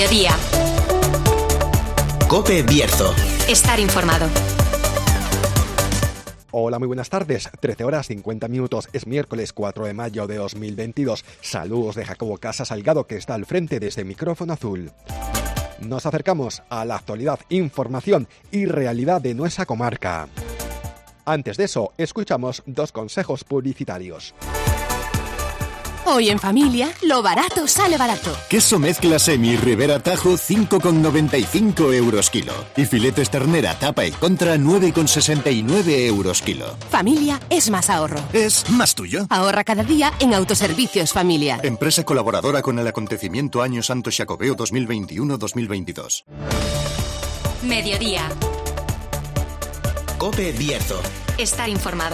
Mediodía. COPE Bierzo. Estar informado. Hola, muy buenas tardes. 13 horas 50 minutos. Es miércoles 4 de mayo de 2022. Saludos de Jacobo Casa Salgado, que está al frente desde Micrófono Azul. Nos acercamos a la actualidad, información y realidad de nuestra comarca. Antes de eso, escuchamos dos consejos publicitarios. Hoy en familia, lo barato sale barato. Queso mezcla semi Ribera Tajo 5,95 euros kilo. Y filetes ternera tapa y contra 9,69 euros kilo. Familia es más ahorro. Es más tuyo. Ahorra cada día en Autoservicios Familia. Empresa colaboradora con el acontecimiento Año Santo Xacobeo 2021-2022. Mediodía. COPE Bierzo. Estar informado.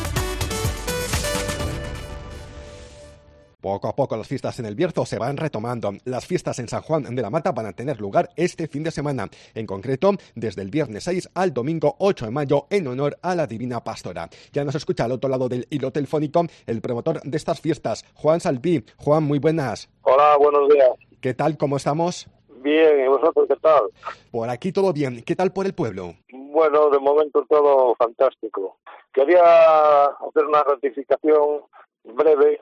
Poco a poco las fiestas en el Bierzo se van retomando. Las fiestas en San Juan de la Mata van a tener lugar este fin de semana, en concreto desde el viernes 6 al domingo 8 de mayo en honor a la Divina Pastora. Ya nos escucha al otro lado del hilo telefónico el promotor de estas fiestas, Juan Salpí. Juan, muy buenas. Hola, buenos días. ¿Qué tal? ¿Cómo estamos? Bien, ¿y vosotros qué tal? Por aquí todo bien. ¿Qué tal por el pueblo? Bueno, de momento todo fantástico. Quería hacer una ratificación breve.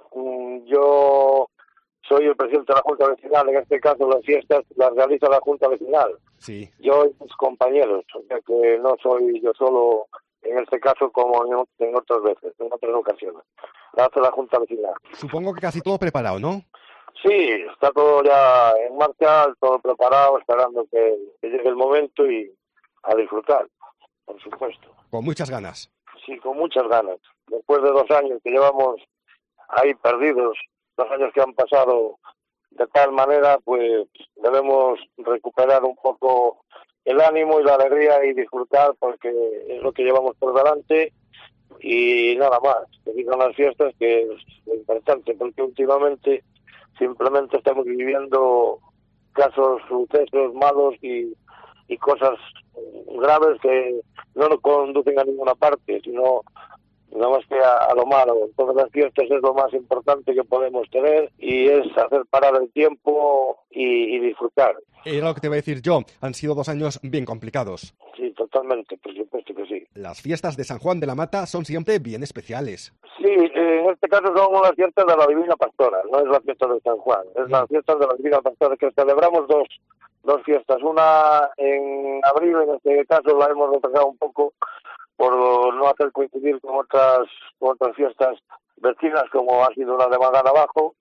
Yo soy el presidente de la Junta Vecinal. En este caso, las fiestas las realiza la Junta Vecinal. Sí. Yo y mis compañeros, o sea que no soy yo solo en este caso como en otras veces, en otras ocasiones. La hace la Junta Vecinal. Supongo que casi todo preparado, ¿no? Sí, está todo ya en marcha, todo preparado, esperando que llegue el momento y a disfrutar, por supuesto. Con muchas ganas. Sí, con muchas ganas. Después de 2 años que llevamos ahí perdidos, 2 años que han pasado de tal manera, pues debemos recuperar un poco el ánimo y la alegría y disfrutar, porque es lo que llevamos por delante y nada más. Que digan las fiestas, que es lo importante, porque últimamente simplemente estamos viviendo casos, sucesos malos y cosas graves que no nos conducen a ninguna parte, sino nada más que a lo malo. Entonces las fiestas es lo más importante que podemos tener y es hacer parar el tiempo y disfrutar. Era lo que te iba a decir yo. Han sido 2 años bien complicados. Sí, totalmente, por supuesto que sí. Las fiestas de San Juan de la Mata son siempre bien especiales. Sí, en este caso son las fiestas de la Divina Pastora, no es la fiesta de San Juan, es la fiesta de la Divina Pastora, que celebramos dos fiestas. Una en abril, en este caso la hemos retrasado un poco por no hacer coincidir con otras fiestas vecinas, como ha sido la de Magana Abajo,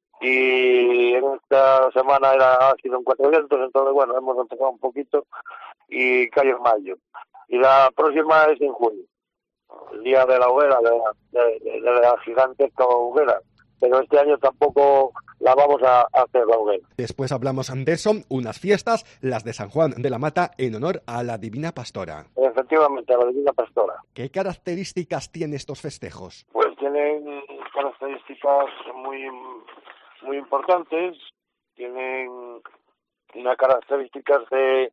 y en esta semana ha sido en Cuatro Vientos, entonces bueno, hemos retrasado un poquito y cae en mayo. Y la próxima es en junio, el día de la hoguera, de la gigantesca hoguera, pero este año tampoco la vamos a hacer la hoguera. Después hablamos de eso, unas fiestas, las de San Juan de la Mata, en honor a la Divina Pastora. Efectivamente, a la Divina Pastora. ¿Qué características tienen estos festejos? Pues tienen características muy importantes, tienen unas características de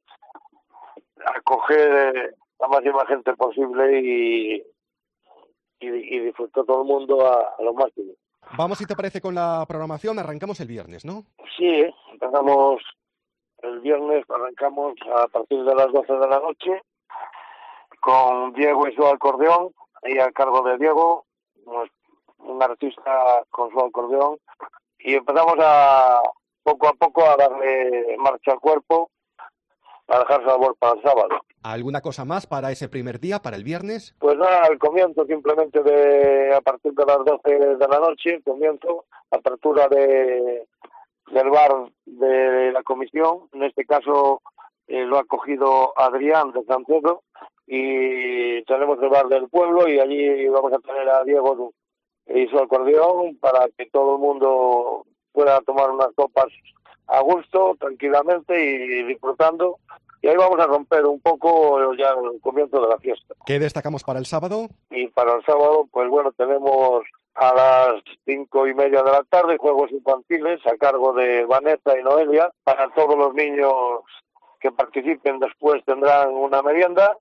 acoger la máxima gente posible y disfrutar todo el mundo a lo máximo. Vamos, si te parece, con la programación. Arrancamos el viernes, ¿no? Sí, empezamos el viernes, arrancamos a partir de las 12 de la noche con Diego y su acordeón, ahí a cargo de Diego, un artista con su acordeón, y empezamos poco a poco a darle marcha al cuerpo para dejar sabor para el sábado. ¿Alguna cosa más para ese primer día, para el viernes? Pues nada, el comienzo simplemente a partir de las 12 de la noche, comienzo, apertura del bar de la comisión, en este caso lo ha cogido Adrián de San Pedro, y tenemos el bar del pueblo y allí vamos a tener a Diego y su acordeón para que todo el mundo pueda tomar unas copas a gusto, tranquilamente y disfrutando. Y ahí vamos a romper un poco ya el comienzo de la fiesta. ¿Qué destacamos para el sábado? Y para el sábado, pues bueno, tenemos a las 5:30 de la tarde juegos infantiles a cargo de Vanessa y Noelia. Para todos los niños que participen después tendrán una merienda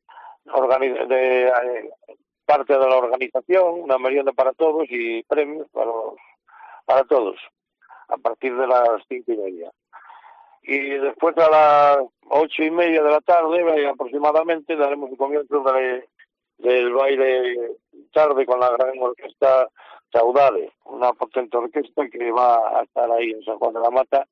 parte de la organización, una merienda para todos y premios para todos a partir de las 5:30. y después a las 8:30 de la tarde aproximadamente daremos el comienzo del baile tarde con la gran orquesta Saudade, una potente orquesta que va a estar ahí en San Juan de la Mata,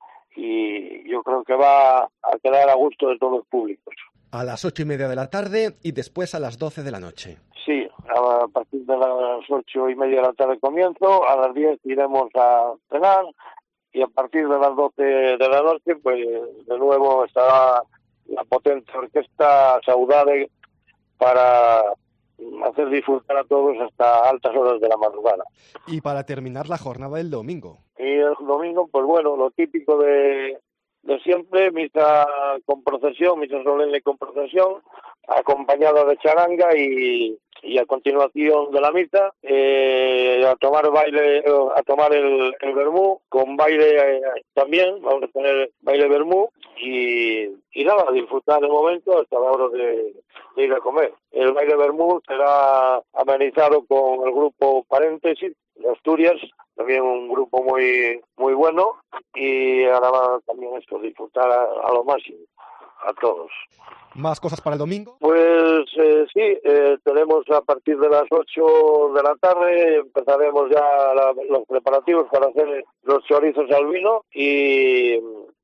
y yo creo que va a quedar a gusto de todos los públicos. A las 8:30 de la tarde y después a las 12 de la noche. Sí, a partir de las 8:30 de la tarde comienzo, a las 10 iremos a cenar, y a partir de las 12 de la noche, pues de nuevo estará la potente orquesta Saudade para hacer disfrutar a todos hasta altas horas de la madrugada. Y para terminar la jornada del domingo. Y el domingo, pues bueno, lo típico de siempre, misa con procesión, misa solemne con procesión, acompañada de charanga y a continuación de la misa, a tomar el vermú, con baile también, vamos a tener baile vermú, y nada, a disfrutar el momento hasta la hora de ir a comer. El baile vermú será amenizado con el grupo Paréntesis de Asturias, también un grupo muy muy bueno, y ahora también esto, disfrutar a lo máximo a todos. ¿Más cosas para el domingo? Pues sí, tenemos a partir de las 8 de la tarde, empezaremos ya los preparativos para hacer los chorizos al vino y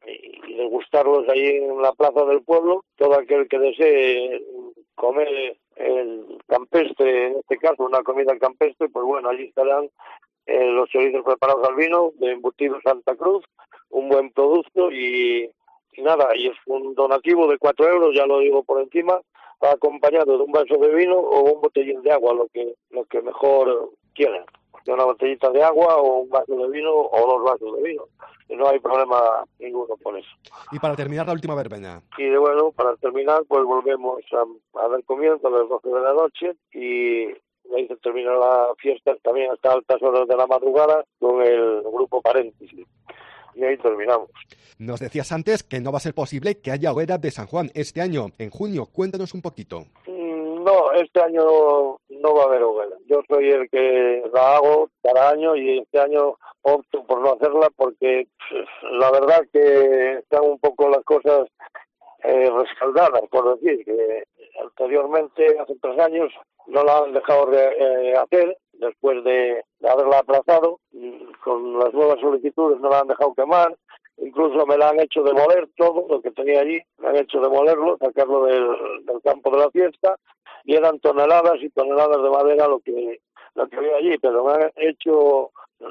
degustarlos ahí en la plaza del pueblo. Todo aquel que desee comer el campestre, en este caso una comida campestre, pues bueno, allí estarán los chorizos preparados al vino de Embutido Santa Cruz, un buen producto, y nada, y es un donativo de 4 euros, ya lo digo por encima, acompañado de un vaso de vino o un botellín de agua, lo que mejor quieran. Una botellita de agua o un vaso de vino o 2 vasos de vino. Y no hay problema ninguno con eso. Y para terminar, la última verbena. Y bueno, para terminar, pues volvemos a dar comienzo a las 12 de la noche, y ahí se termina la fiesta también hasta altas horas de la madrugada con el grupo Paréntesis. Y ahí terminamos. Nos decías antes que no va a ser posible que haya hoguera de San Juan este año, en junio. Cuéntanos un poquito. No, este año no va a haber hoguera. Yo soy el que la hago cada año, y este año opto por no hacerla porque la verdad que están un poco las cosas rescaldadas, por decir, que anteriormente, hace 3 años, no la han dejado hacer después de haberla aplazado. Con las nuevas solicitudes no la han dejado quemar, incluso me la han hecho demoler todo lo que tenía allí, me han hecho demolerlo, sacarlo del campo de la fiesta, y eran toneladas y toneladas de madera lo que había allí, pero me han hecho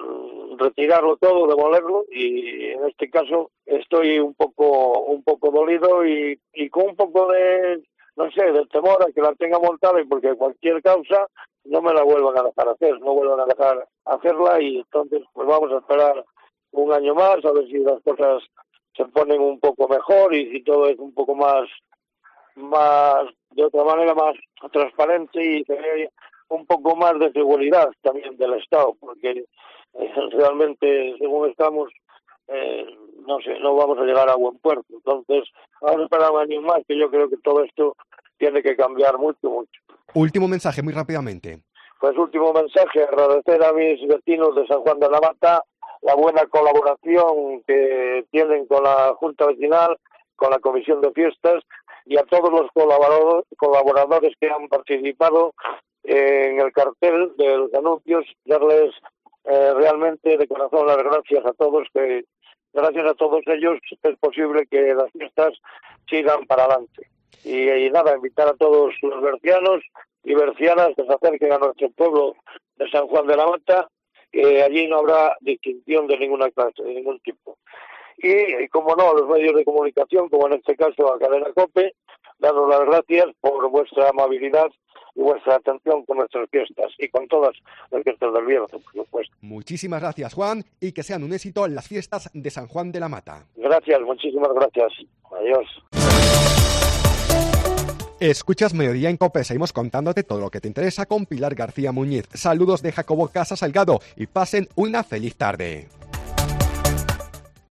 retirarlo todo, demolerlo, y en este caso estoy un poco dolido y con un poco de, no sé, de temor a que la tenga montada, y porque cualquier causa no me la vuelvan a dejar hacer, no vuelvan a dejar hacerla, y entonces pues vamos a esperar un año más a ver si las cosas se ponen un poco mejor y si todo es un poco más de otra manera, más transparente, y se ve un poco más de seguridad también del Estado, porque realmente, según estamos, no sé, no vamos a llegar a buen puerto. Entonces, vamos a esperar un año más, que yo creo que todo esto tiene que cambiar mucho. Último mensaje, muy rápidamente. Pues último mensaje, agradecer a mis vecinos de San Juan de la Mata la buena colaboración que tienen con la Junta Vecinal, con la Comisión de Fiestas, y a todos los colaboradores que han participado en el cartel de los anuncios, darles realmente de corazón las gracias a todos, que gracias a todos ellos es posible que las fiestas sigan para adelante. Y nada, invitar a todos los bercianos y bercianas que se acerquen a nuestro pueblo de San Juan de la Mata, que allí no habrá distinción de ninguna clase, de ningún tipo. Y como no, los medios de comunicación, como en este caso a Cadena COPE, daros las gracias por vuestra amabilidad y vuestra atención con nuestras fiestas, y con todas las fiestas del Bierzo, por supuesto. Muchísimas gracias, Juan, y que sean un éxito en las fiestas de San Juan de la Mata. Gracias, muchísimas gracias. Adiós. Escuchas Mediodía en COPE, seguimos contándote todo lo que te interesa con Pilar García Muñiz. Saludos de Jacobo Casa Salgado y pasen una feliz tarde.